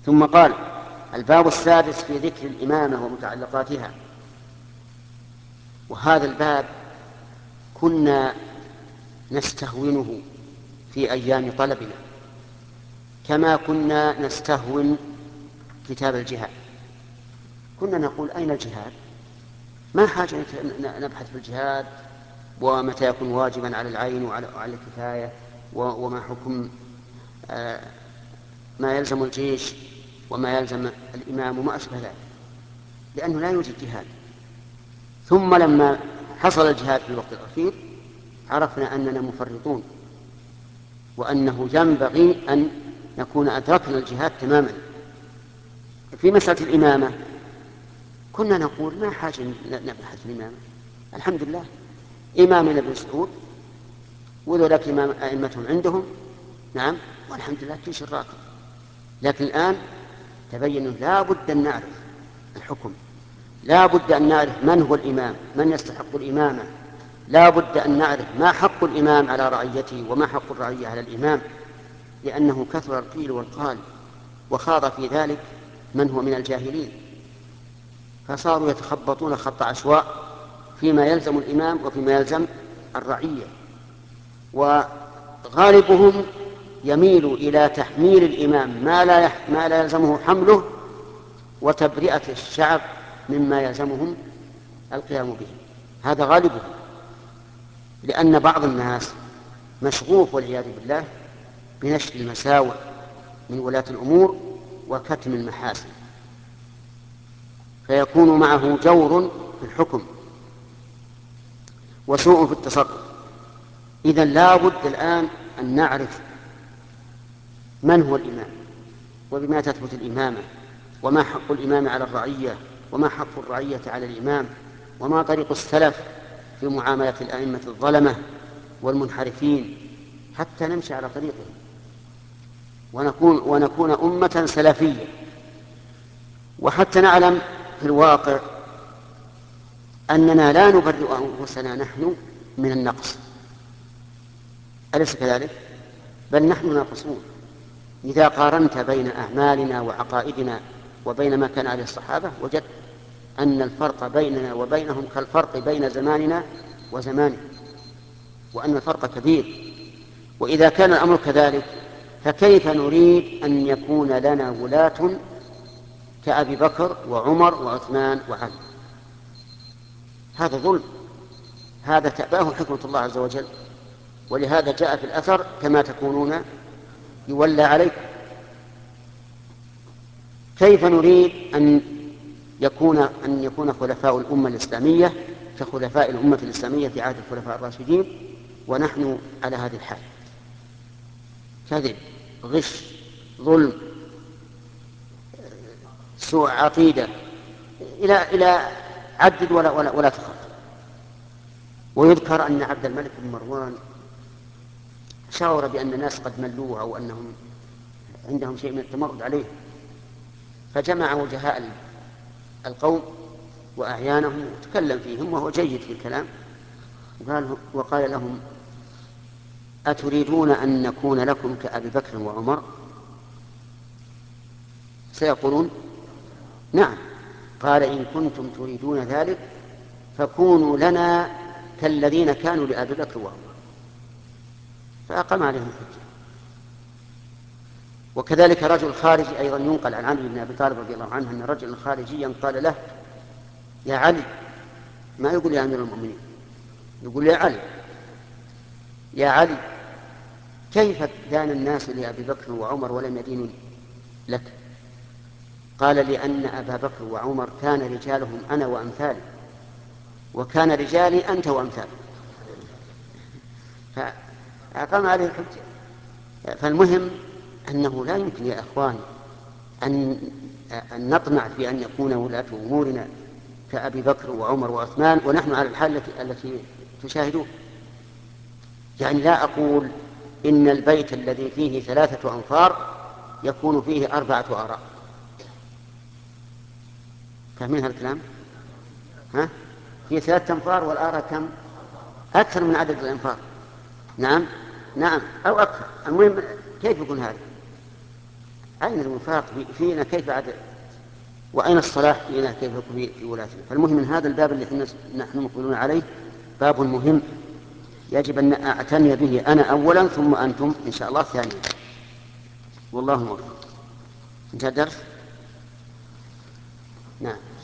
ثم قال: الباب السادس في ذكر الإمامة ومتعلقاتها. وهذا الباب كنا نستهونه في أيام طلبنا كما كنا نستهون كتاب الجهاد. كنا نقول: أين الجهاد؟ ما حاجة نبحث في الجهاد ومتى يكون واجبا على العين وعلى الكفاية وما حكم ما يلزم الجيش وما يلزم الإمام وما أشبه ذلك، لأنه لا يوجد جهاد. ثم لما حصل الجهاد في الوقت الأخير عرفنا أننا مفرطون، وأنه ينبغي أن نكون أدركنا الجهاد تماما. في مسألة الإمامة كنا نقول: ما حاجة نبحث في الإمامة، الحمد لله إمامنا ابن سعود وذلك إمام أئمتهم عندهم، نعم، والحمد لله كل شيء راكب. لكن الآن تبين لا بد أن نعرف الحكم، لا بد أن نعرف من هو الإمام، من يستحق الإمامة، لا بد أن نعرف ما حق الإمام على رعيته وما حق الرعية على الإمام، لأنه كثر القيل والقال وخاض في ذلك من هو من الجاهلين، فصاروا يتخبطون خط عشواء فيما يلزم الإمام وفيما يلزم الرعية. وغالبهم يميل إلى تحميل الإمام ما لا يلزمه حمله وتبرئة الشعب مما يلزمهم القيام به. هذا غالبهم، لأن بعض الناس مشغوف والعياذ بالله بنشر المساوئ من ولاة الأمور وكتم المحاسن، فيكون معه جور في الحكم وسوء في التصرف. إذن لا بد الآن أن نعرف من هو الإمام وبما تثبت الإمامة وما حق الإمام على الرعية وما حق الرعية على الإمام وما طريق السلف في معاملة الأئمة الظلمة والمنحرفين، حتى نمشي على طريقهم ونكون أمة سلفية. وحتى نعلم في الواقع أننا لا نبرئ أنفسنا نحن من النقص، أليس كذلك؟ بل نحن ناقصون. إذا قارنت بين أعمالنا وعقائدنا وبين ما كان عليه الصحابة وجدت أن الفرق بيننا وبينهم كالفرق بين زماننا وزمانهم، وأن الفرق كبير. وإذا كان الأمر كذلك فكيف نريد أن يكون لنا ولاة كأبي بكر وعمر وعثمان وعلي؟ هذا ظلم، هذا تأباه حكمة الله عز وجل. ولهذا جاء في الأثر: كما تكونون يولى عليكم. كيف نريد أن يكون خلفاء الأمة الإسلامية كخلفاء الأمة الإسلامية في عهد الخلفاء الراشدين ونحن على هذه الحال؟ كذب، غش، ظلم، سوء عقيدة، إلى عدد ولا تخاف. ويذكر أن عبد الملك بن مروان شعر بأن الناس قد ملوه أو أنهم عندهم شيء من التمرد عليه، فجمع وجهاء القوم وأعيانهم وتكلم فيهم وهو جيد في الكلام، وقال لهم: أتريدون أن نكون لكم كأبي بكر وعمر؟ سيقولون: نعم. قال: إن كنتم تريدون ذلك فكونوا لنا كالذين كانوا لأبي بكر وعمر. فأقام عليهم الحجة. وكذلك رجل خارجي أيضا ينقل عن علي بن أبي طالب رضي الله عنه أن رجلا خارجيا قال له: يا علي، ما يقول يا أمير المؤمنين، يقول يا علي، يا علي، كيف دان الناس لأبي بكر وعمر ولم يدينوا لك؟ قال: لأن أبا بكر وعمر كان رجالهم أنا وأمثالي، وكان رجالي أنت وأمثالي. فأقام عليه الحجة. فالمهم أنه لا يمكن يا أخواني أن نطمع في أن يكون ولاة أمورنا كأبي بكر وعمر وعثمان ونحن على الحال التي تشاهدون. يعني لا أقول إن البيت الذي فيه 3 أنفار يكون فيه 4 آراء. فاهمين هذا الكلام؟ ها؟ فيه 3 أنفار والآراء كم؟ أكثر من عدد الأنفار. نعم أو أكثر. المهم كيف يكون هذا؟ أين الوفاق فينا كيف عاد، وأين الصلاح فينا كيف في ولاتنا؟ فالمهم من هذا الباب الذي نحن مقبلون عليه باب مهم يجب أن أعتني به أنا أولا ثم أنتم إن شاء الله ثانيا. والله موفق. انتهى الدرس. نعم.